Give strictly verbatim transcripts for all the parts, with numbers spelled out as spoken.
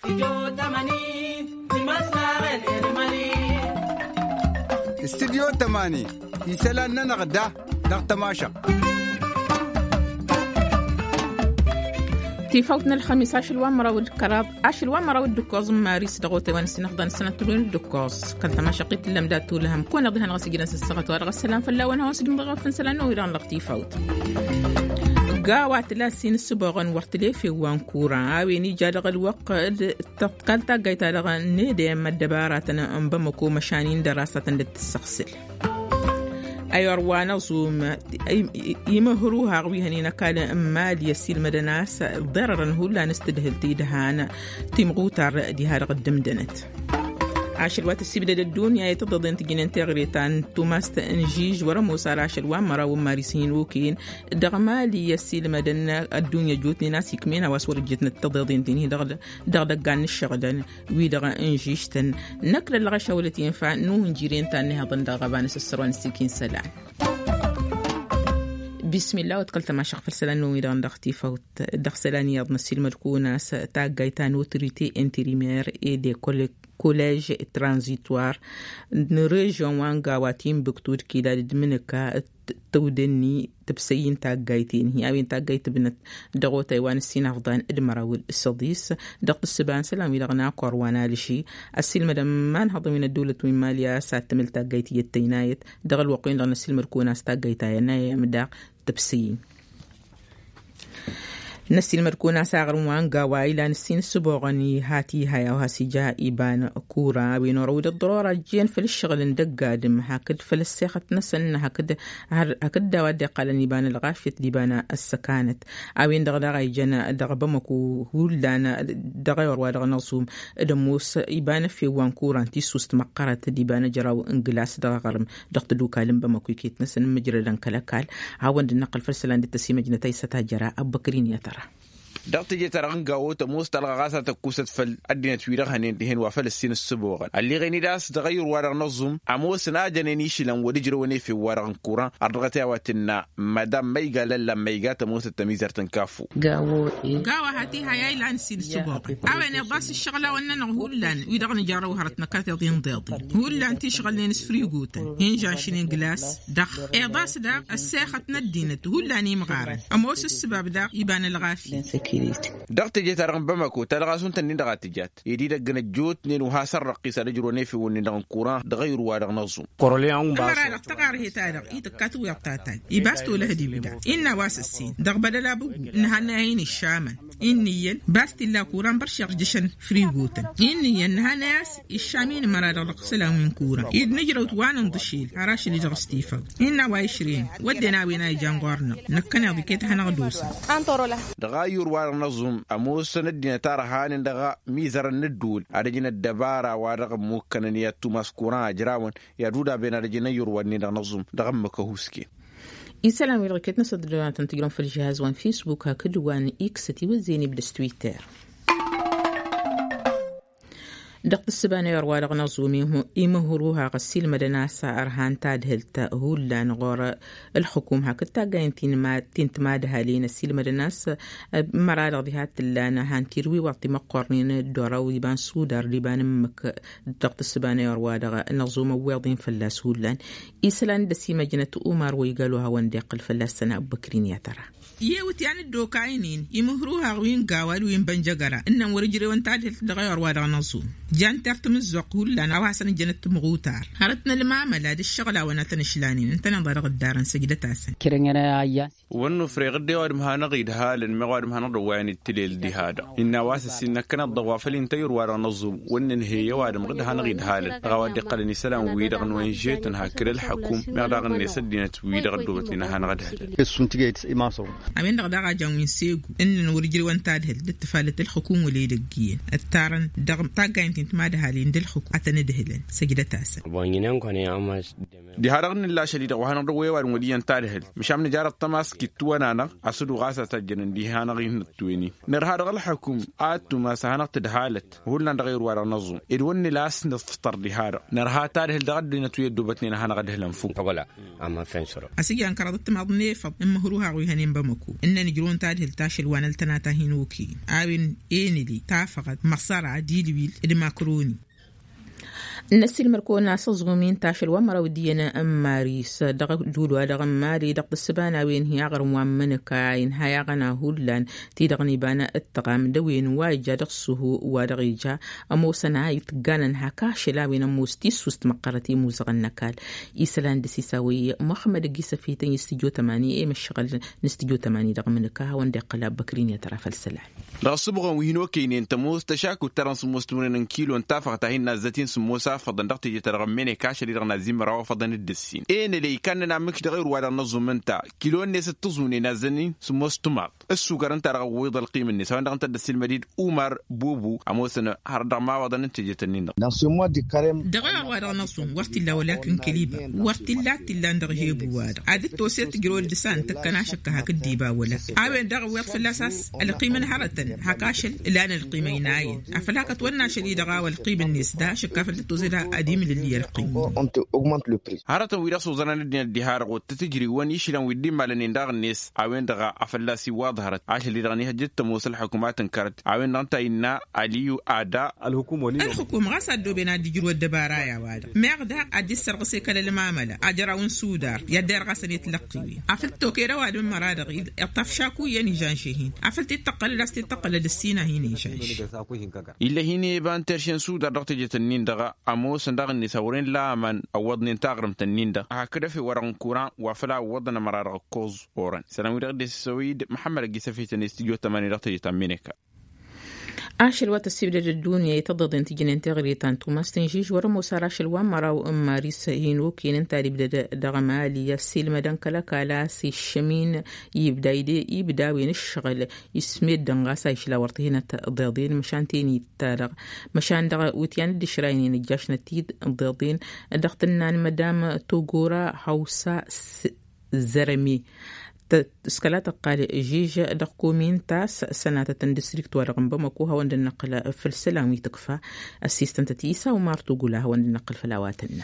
استديو تماني يسألنا نغدا نغتماشا تيفوتنا الخميس عشر وامرا والكراب عشر وامرا والدكوز ماريس دغوتي وانسي نخضن سنة طولون الدكوز كانت ما شقيت اللمدات طولهم كون ضهن غسي جلس السغط وارغ السلام فلا وانا واسد مغفن سلان ويران لغتي فوت قاوات لاسين السبوغن ورتلي في وانكورا ويني جالغ الوقت تقالتا قايتا لغا نيدي مدباراتنا انبمكو مشانين دراسة للتسخسل أيور وانا زوم يمهروها غويهني نكال أمال يسيل مدناس ضررا هو لا نستدهل تيدهان تيمغوتار ديها رقدم دنت عشر وات السبيل الدنيا يتضدن تجين تغريتان توماس انجيج ورموس على عشر وامرا ومارسين وكين دغمالي يسيل مدن الدنيا جوتني ناس يكمين واسور جتنا التضدين تني دغ دغدغان الشغدن وي دغ انجيشتن نكر الغشا والتي ينفع نو نجيرين تاني هضن دغبان السروان سكين سلام بسم الله وتقلت مع شخص فلسلان نومي دغن دغتي فوت دغسلاني يضن السيل ملكونا تاقايتان وتريتي انتريمير اي دي كوليك كوليج ترانزيتوار نريجون وانغا واتيم بكتور كيدا دمنكا تودني تبسين تاقايتين هي اوين تاقايت بنت دغو تايوان السين افضان ادمراول الصديس دغت السبان سلامي لغنا قروانا لشي السيل مدام ما نهض من الدولة وين ماليا ساعت تمل تاقايتي التينايت دغ الوقين لغنا السيل مركونا ستاقايتا ينايا مداق تبسين نسي المركونة ساغر وانغا وايلا نسين سبوغني هاتي هيا وهاسي جا إيبان كورا وينورود الضرورة جين في الشغل ندق قادم هكذا في السيخة نسن هكذا هكذا ودي قال نيبان الغافية ديبان السكانت اوين دغدغا يجانا دغبمكو هولانا دغيور وادغ نصوم دموس إيبان في وانكورا انتي سوست مقارة ديبان جراو انجلاس دغغرم دغت دوكا لنبمكو يكيت نسن مجرى لنكالكال هاوان دي نقل فرسلان دي تسيمة جنتاي ستا جرا أبكرين يترى دغت جي ترغنغا وتموس تلغاسا تكوست فل ادينا تويرغ هنين دهن وفلسطين السبوغ اللي غني داس تغير ورغ نظم اموس ناجنني شلن ودجروني في ورغ كورا ارغتا واتنا مدام ميغا للا ميغا تموس التميزر تنكافو غاو غاو هاتي هاي لانسين السبوغ اوين باس الشغله ونن هولان ويدغني جارو هرتنا كاتيين ضيضي هولان تشغلين سفريغوتا هنجا شنين جلاس دخ اي باس دا الساخه ندينت هولاني مغارن اموس السبب دا يبان الغافي دغت جي ترغن بمكو تلغاسون تنين دغات جات يدي دغن جوت نين وهاسر رقيسه دجروني في ونين دغن كورا دغير وادغ نظم كورليان باس مرا تقار هي تادغ يتكاتو يقطاتاي يباستو لهدي بدا ان واس السين دغ بدل ابو نهناين الشامن انيل باست لا كوران برشق جشن فريغوتن اني نهناس الشامين مرا رقسلا من كورا يد نجرو وان ضشيل عراش اللي جغستيفا ان وايشرين ودنا وينا جانغورنا نكنا بكيت هنغدوس انطرلا دغاير وار نظم اموس ندينا تارهان دغا ميزر الندول ادجنا الدبارة وارغ موكننيا توماس كوران جراون يا دودا بين ادجنا يرواني نظم دغ مكهوسكي إنسان ويركتنا صدرنا تنتقلون في الجهاز وان فيسبوك هكذا وان إكس تيوزيني بالستويتر دقت السبانة يروالغ نظومي إمهروها غسيل مدناسا أرهان تادهلتا هولا نغور الحكومة كتا قاين تينما تنتمادها لين السيل مدناس مرالغ ديهات اللانة هان تيروي وقت مقرنين الدورة ويبان سودار ليبان مك دقت السبانة يروالغ نظوم ويضين فلاس هولان إسلان دسي مجنة أمار ويقالوها وانديق الفلاس سنة بكرين يا ترى يوت يعني الدوكاينين يمهروها وين قاول وين بنجقرا إنهم ورجري وانتعدل تغير وادغ نظوم جان ترتم الزقول لنا واسن جنت مغوتار هرتنا المعاملة هذه الشغلة وانا تنشلانين انت نضرغ الدار نسجد تاسن كرننا ايا وانه فريق دي واد مها نغيد هال مغاد مها نروان التليل دي هذا ان واس سن كان الضوافل انتير ورا نظم وان هي واد مغد نغيد هال غواد قلني سلام ويدغن وين جيت هاكر الحكوم مغدغن سدينه ويدغ دوبت لنا هنغد السنتيجيت اماسو امين دغدغا جاوين سيغو ان ورجري وانت هاد التفالت الحكومه ولي دغيه التارن دغ تاغاين كنت ما ده هالين دلخو أتندهلن سجدة تاسن دي هارغن الله شديد وهنا روي والمدين تارهل مش عم نجار التماس كتوانا أنا أصل غاسة تجنن دي هنا غين التويني نرهار الحكم آتو ما سهنا تدهالت وهلنا نغير ورا نظم إدون لاس نفطر دي هار نرها تارهل دغد نتوي دوبتني هنا غده لنفوق ولا أما فنسرة أسيجان كردت مضني فض إما هروها ويهنين بمكو إن نجرون تارهل تاشل وانا التناتا هينوكي عاون إيني لي تافقد مصار عديل ويل إدماكروني الناس المركون ناس الزغمين تاشل ومرة ودينا أم ماريس دغ دولو دغ ماري دغ السبانة وين هي غرم منكاين هيا غنا هولان تيدغني بانا التغام دوين واجا دغسه ودغيجا أمو سناي تغانن هكاش لاوين موستي سوست مقرتي موزغن نكال إيسلان دسي ساوي محمد قيسة في تن يستجو تماني إيه مشغل نستجو تماني دغ منكاها وندي قلاب بكرين يترافل السلاح راسبغن وينو كينين تموز تشاكو ترانس مستمرين كيلو انتافق تاهين نازتين سموسا فضن دقتي يترغميني كاش اللي رغنا زي مراو فضن الدسين إين اللي كان نعمك تغير ولا نظم انتا كيلو الناس تزوني نازنين سموس تماط السوكر انت رغويض القيم الناس وانت انت الدسي المديد أمر بوبو عموسنا هردا ما وضن انت جتنين دغير ولا نظم ورتي لا ولكن كليبا ورتي لا تلا ندغيبو واد عادت توسيت جرول دسان تكناشك هاك الديبا ولا عاين دغويض في الأساس القيمة هرتن هكاشل لان القيمة يناين أفلاك تونا شديد غاوة القيمة الناس دا شكافل توزيدا قديم اللي القيمة هرتا ويرسو زنان الدين الدهار وتتجري ونيشلان ودين مالن داغ الناس عوين دغا أفلاسي واظهرت عاش اللي دغنيها جدت موصل حكومات انكرت عوين نانتا إنا عليو أعداء الحكومة الحكومة غاسا دوبنا ديجرو الدبارايا وادا ميغدا عدي السرغسي كلا المعاملة أجراون سودار يدير غاسا يتلقيوين أفلتو كيرا واد من مرادغ اطفشاكو يعني جانشيهين أفلت التقل لاست التقل للسينا هيني جانش إلا هيني بان ترشين سودار دغت جتنين دغا أمو سندغ النساورين لا من أوضن تاغرم تنين دا هكذا في وران كوران وفلا وضنا مرارغ كوز أوران سلام ورغد السويد محمد قيسة في تنستيجو تماني دغت جتنمينيكا عاشل وتسيبل الدنيا يتضد تجين انتغري تانتو ماستنجيج ورمو ساراش الوامرا وماريس هينو كين انتاري بدا دغمالي يسيل مدن كلا كلا سي الشمين يبدا يدي يبدا وين الشغل يسميد دنغاسا يشلا ورتهنا ضيضين مشان تيني تارغ مشان دغ وتيان دشراينين الجاش نتيد ضيضين دغتنا مدام توغورا حوسا زرمي سكالات قال جيج دقومين تاس سنة تندستريكت ورقم بمكوها وند النقل في السلامي تكفى أسيستنت تيسا ومارتو قولها وند النقل فلاواتنا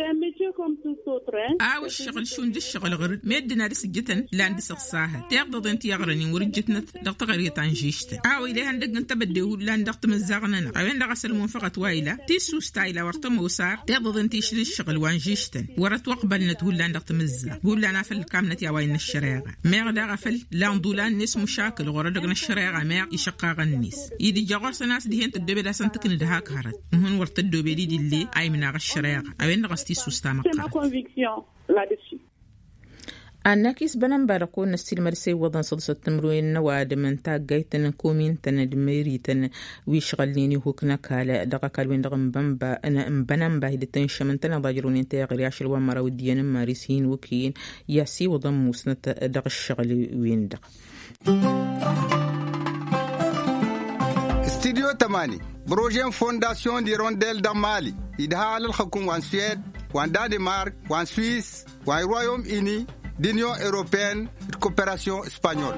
آه والشغل شون دي الشغل غير ميدنا دي سجتن لاندي سقصاها تيغضض انت يغرني ورجتنا دغت غرية تنجيشتا آه وإليها ندق انت بديو لان دغت مزاغننا عوين دغ سلمون فقط وايلة تيسو ستايلة ورطم وصار تيغضض انت يشري الشغل وانجيشتن ورت وقبلنا تقول لان دغت مزا قول لنا فل كامنة يواين الشريعة ميغ دغ فل لان دولان نس مشاكل غرا دغنا الشريعة ميغ يشقاغ النس يدي جغر سناس دي هنت الدوبي لا سنتكن دهاك هرت مهن ورت الدوبي دي اللي أي من الشريعة عوين دغ ستيسو ستامق là-dessus. أناكيس بنام بارقون نستيل مرسي وضن صدس التمروين نواد من تاقيتن كومين تندميريتن ويشغليني هوكنا كالا دقا كالوين دغم بمبا أنا بنام باهدتن شمنتنا ضاجرونين تاغري عشر ومرا وديان مارسين وكين ياسي وضم موسنة دغ الشغل وين دغ استديو تماني بروجين فونداسيون دي رونديل دا مالي إدها للحكومة وان سويد وان دانمارك وان سويس وان رويوم إني دينيون إيروبيان كوبيراسيون إسبانيول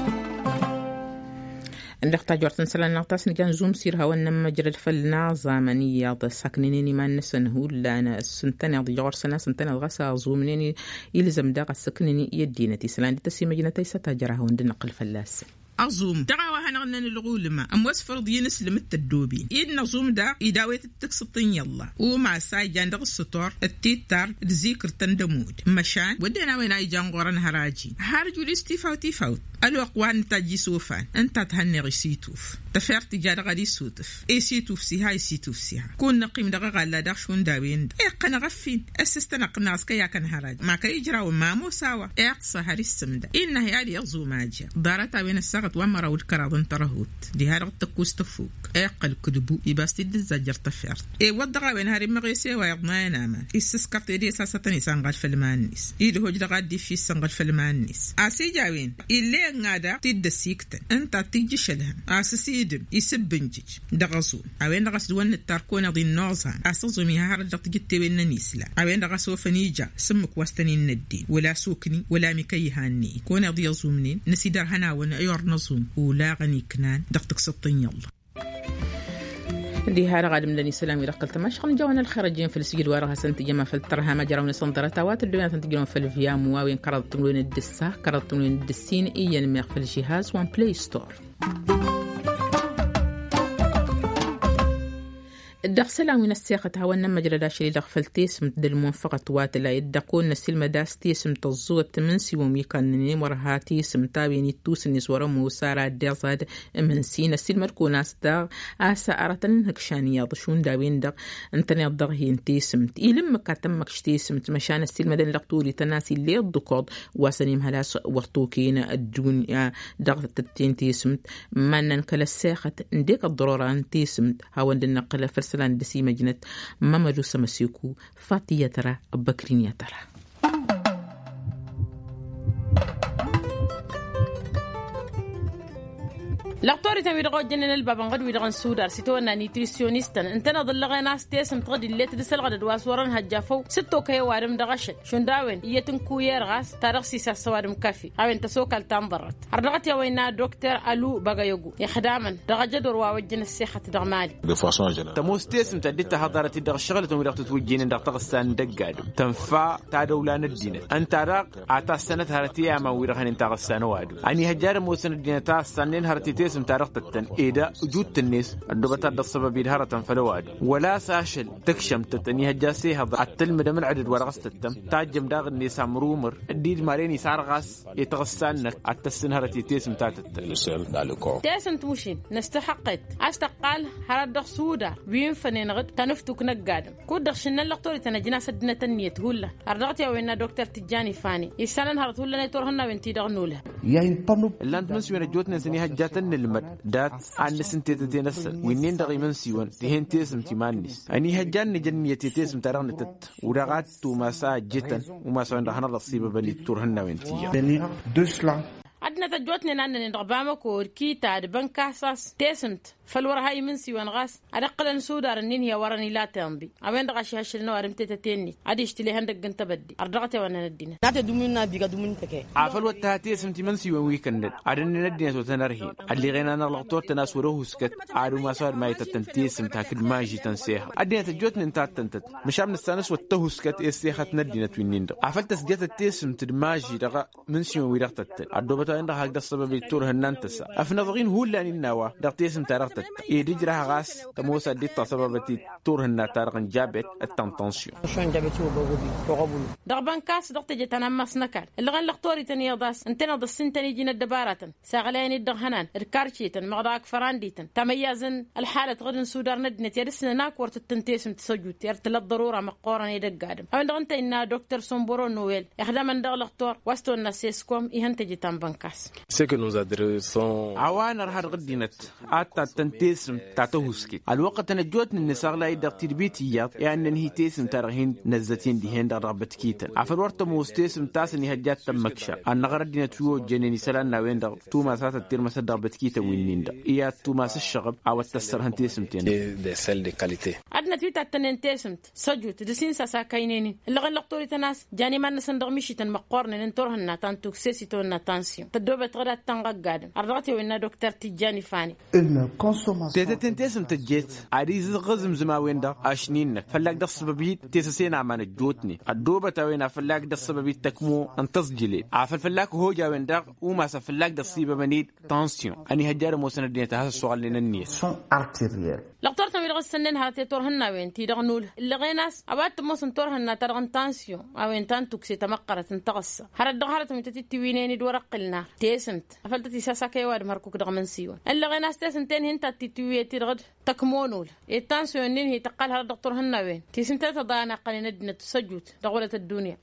ndaqta jortan salan naqtas nigan zoom sir hawan majrad falna zamaniya saqnini man nasanhu lana santana dijor sana santana gasa zoomnini ilzam daqa saknini yadinati salan tasimajnatay satajara hawan dinqal fallas أزوم دعوة هنغنن الغولمة أم وسفر دينس لمت الدوبي إن نزوم دا إداوية التقسطين يلا ومع ساي جاندغ السطور التيتار الذكر تندمود مشان ودنا وين أي جانغورن هراجي هارجو الاستيفاو تيفاوت الوقوان تاجي سوفان أنت تهني غسيتوف تفرت جاد غادي سوتف إي سيتوف سيها إي سيتوف سيها كون نقيم دغا غالا داخشون داوين إي قنا غفين أسستنا قناص كيا كان هراج ما كيجراو ما مو سوا إي تصهر السمدة إنه هادي يغزو ماجا دارتا وين السغط ومرا والكراضن ترهوت دي هارغ تكوس تفوك إي قل كدبو يباستي دزاجر تفرت إي ودغا وين هاري مغيسي ويغنا يناما إسسكرت إدي ساستني سانغال فلمانيس إي دهوج دغا دي في سانغال فلمانيس أسي جاوين إلي ألا نادا تيد السيكتن أنت تيجي شلهم أساسيدم يسبنجج دغسون أوين دغس دوان التاركون ضي النوزها أساسومي هارد تجتي وين نيسلا أوين دغس وفنيجا سمك وستني الندي ولا سوكني ولا مكي هاني كون ضي زومنين نسيدر هنا ونعير نزوم ولا غني كنان دقتك سطين يلا دي هذا غادم لني سلام يرقل تماش خن جوانا الخارجين في السجل وراها سنت جما في الترها ما جراون سنترة توات الدنيا تنتجون في الفيام وين كرد تملون الدسة كرد تملون الدسين إيا نميق في الجهاز وان بلاي ستور الدخسلة من السياقة هوانا مجرد شيء دخل تيسم تدل منفقة واتلا يدقون نسيل مداس تيسم تزوغ تمنسي وميكانني مرها تيسم تابيني توسن نسورة موسارة ديزاد منسي نسيل مركوناس داغ آسا أرتن هكشانية ضشون داوين داغ انتني الضغهين تيسم إلم كاتمك شتيسم تمشان السيل مدن لقطوري تناسي اللي الضقاض واسنيم هلاس ورطوكين الدنيا داغ تتين تيسم مانن كلا السياقة نديك الضروران تيسم هاون لنقل فرس سلان دسي مجنة مامدو سمسيكو فاتي يترى بكرين يترى لقطوري تمي رغو جنن البابن غد ويدغن سودار سيتونا نيوتريسيونيستن انتنا ضل غناس تيسم تغدي اللي تدسل غد دواس ورن هجافو ستو كي وارم دغشت شون داوين يتن كوير غاس تارخ سيسا سوارم كافي اوين تسوكال تامبرت ارنغت يا وينا دكتور الو باغايوغو يا خدامن دغجه دور واوجن السيخه دغمالي بفاصون جنرال تموس تيسم تديت حضاره دغ شغله تمي رغت توجين دغ تغسان دغادو تنفع تا دولان الدين انت راق اتا سنه هرتي ما ويرهن انت غسان وادو اني هجار موسن الدين تا سنين هرتي اسم تاريخ تتن إذا وجود الناس الدبتة الصباب يدهرة فلواد ولا ساشل تكشم تتني هجاسي هذا التلم ده من عدد ورقص تتم تعجم داغ الناس عمرومر الديد ماريني سعر غاس يتغسانك التسنهرة تيسم تاتتن تيسم تمشين نستحقت أستقال هرد سودا بين فنين غد تنفتك نقادم كود دخشنا اللقطوري تنجنا سدنا تنية هلا أردت يا وين دكتور تجاني فاني يسالن هرد هلا نتورهنا وانتي دغنوله اللان تمسوين جوتنا سني هجاتن المد دات عن سنتي تتنس وينين دغي من سيون تهين تيسم تمانيس اني هجان جنيه تيسم تران تت ورغات تو مسا جتن وما سوين رهنا الصيبه بلي تورهنا وانتي عدنا تجوتنا نان نربامك وركيتا بنكاساس تيسمت فالورا هاي من سيوان غاس أدقل نسودار النين هي وراني لا تنبي أوين دغاشي هشلنا ورمتي تتيني عادي اشتلي هندق جنت بدي أرجعتي وانا ندينا نات دومينا بيجا دومين تكى عفل وتهاتي سمتي من سيوان ويكند عدنا ندينا وتنرهين اللي غينا نلقطور تناس وروه سكت عادو ما صار ما يتتنتي سمتاكد ماجي تنسيها عدنا تجوتنا انت تنتت مش عم نستانس وتهو سكت إسيخة ندينا توينين دغ عفل تسجيت التيسم تدماجي دغ من سيوان ويرقتت عدوبتا عندها هكذا السبب يتور هننتسا أفنظغين هو اللي النوا دغتيسم ترقتت يدي راه غاس تموسا دي تصببتي تور هنا تارغن جابت التنتنسيون شلون جابتو بغودي تقبل دغبان كاس دغت جتنا مسنكال اللي غن لقطوري تني ضاس انتنا ضسن تني جينا دبارات ساغلاني دغهنان ركارشيتن مغداك فرانديتن تميزن الحاله غدن سودار ندنت يرسنا ناكورت التنتيسم تسجود يرتل الضروره مقورن يدقادم او انت ان دكتور سومبورو نويل اخدم من دغ لقطور واستو ناسيسكوم يهنتجي تام بانكاس c'est que nous adressons عوانا راه غدينت اتا تنتيسم تاتوسكي الوقت نجوت النساء لا يدق تربيتيات يعني نهي تيسم ترهين نزتين دهين رغبت كيتن عفر ورت موستيسم تاسني هجات تمكشا ان غردنا تو جنني سلان وين دغ تو ما سات تير مسد رغبت كيتا وينين دا يا تو ما الشغب او تسر هنتيسم تين دي سيل دي كاليتي ادنا تيتا تننتيسم سجوت دسين ساسا كاينين اللي غلقطوري تناس جاني ما نسندغ مشي تنمقورن ننتورهن تانتوكسيسي تو ناتانسيون تدوبت غدا تنغقادم ارضاتي وين دكتور تجاني فاني تتنتيسم تجيت عريز غزم زماوين دا اشنين فلاك دا السببيت تيسسين عمان جوتني الدوبة تاوين فلاك دا السببيت تكمو انتصجلي عفل فلاك هو جاوين دا وما سفلاك دا السيبة منيد تانسيون اني هجار موسن الدنيا تهاس السؤال لنا النيس لقطور تمي لغا السنين هاتي تورهن وين تي دغنول اللي غيناس ابات موسن تورهن ترغن تانسيون اوين تانتوكسي تمقرت انتغص هرد دغهرت من تتي وينيني دورقلنا تيسمت افلتتي ساسا كيواد مركوك دغمن سيون اللي غيناس تيسنتين هنتا تيتوي تيرغد تكمونول التانسيون هي تقال هذا الدكتور هنا وين تيسنتها تضانا قلنا ندنا تسجد دغولة الدنيا